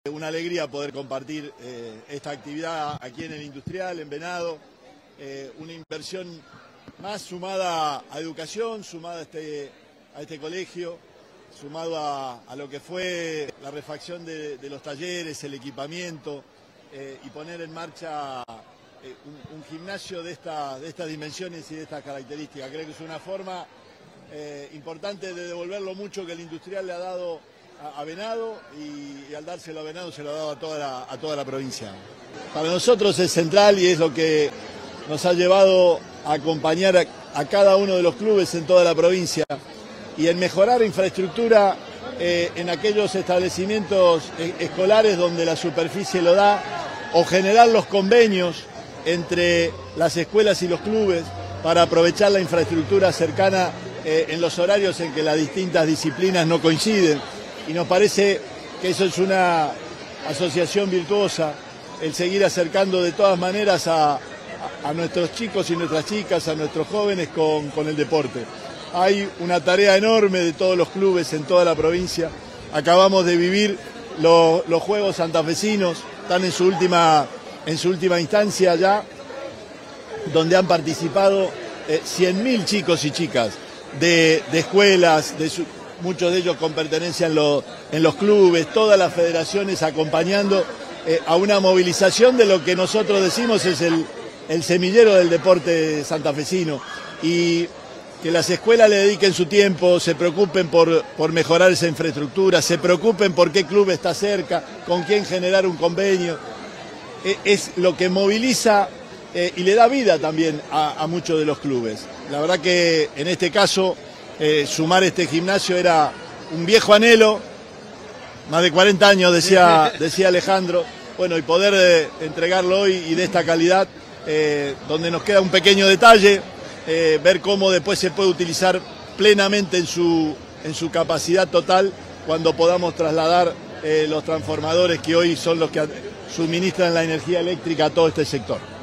Una alegría poder compartir esta actividad aquí en el Industrial, en Venado, una inversión más sumada a educación, sumada a este colegio, sumado a lo que fue la refacción de los talleres, el equipamiento y poner en marcha un gimnasio de estas dimensiones y de estas características. Creo que es una forma importante de devolver lo mucho que el Industrial le ha dado a Venado y al dárselo a Venado se lo ha dado a toda la provincia. Para nosotros es central y es lo que nos ha llevado a acompañar a cada uno de los clubes en toda la provincia y en mejorar infraestructura en aquellos establecimientos escolares donde la superficie lo da, o generar los convenios entre las escuelas y los clubes para aprovechar la infraestructura cercana en los horarios en que las distintas disciplinas no coinciden. Y nos parece que eso es una asociación virtuosa, el seguir acercando de todas maneras a nuestros chicos y nuestras chicas, a nuestros jóvenes con el deporte. Hay una tarea enorme de todos los clubes en toda la provincia. Acabamos de vivir los Juegos Santafesinos, están en su última instancia ya, donde han participado 100.000 chicos y chicas de escuelas, muchos de ellos con pertenencia en los clubes, todas las federaciones acompañando a una movilización de lo que nosotros decimos es el semillero del deporte santafesino, y que las escuelas le dediquen su tiempo, se preocupen por mejorar esa infraestructura, se preocupen por qué club está cerca, con quién generar un convenio, es lo que moviliza y le da vida también a muchos de los clubes. La verdad que en este caso sumar este gimnasio era un viejo anhelo, más de 40 años decía Alejandro, bueno, y poder entregarlo hoy y de esta calidad, donde nos queda un pequeño detalle, ver cómo después se puede utilizar plenamente en su capacidad total cuando podamos trasladar los transformadores que hoy son los que suministran la energía eléctrica a todo este sector.